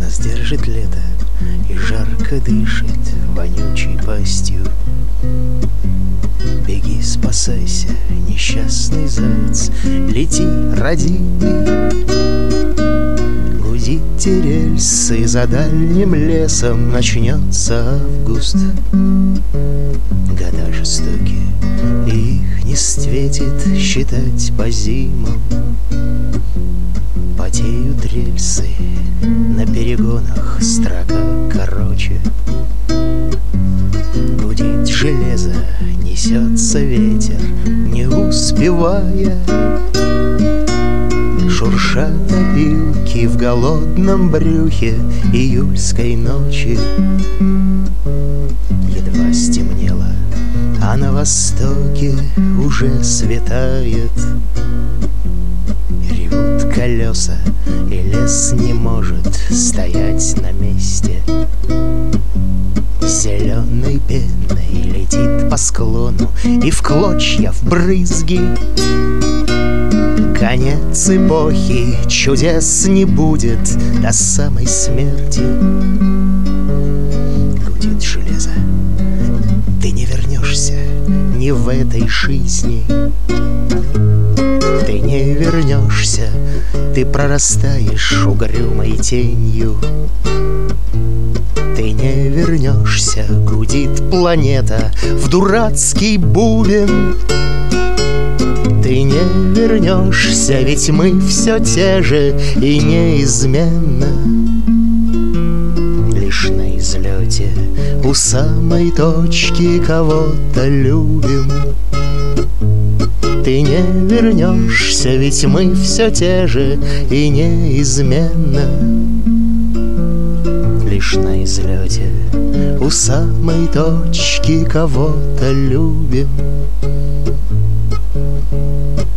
Нас держит лето и жарко дышит вонючей пастью. Беги, спасайся, несчастный заяц, лети, родимый. Гудите рельсы за дальним лесом, начнется август. Года жестокие, и их не светит считать по зимам. Потеют рельсы, на перегонах строка короче. Гудит железо, несется ветер, не успевая. Шуршат опилки в голодном брюхе июльской ночи. Едва стемнело, а на востоке уже светает. Ревут колеса, и лес не может стоять на месте. Зеленой пеной летит по склону и в клочья, в брызги. Конец эпохи, чудес не будет до самой смерти. Гудит железо, ты не вернешься ни в этой жизни. Ты не вернешься, ты прорастаешь угрюмой тенью. Ты не вернешься, гудит планета в дурацкий бубен. Ты не вернешься, ведь мы все те же и неизменно. Лишь на излете у самой точки кого-то любим. Ты не вернешься, ведь мы все те же и неизменно. Лишь на излете у самой точки кого-то любим.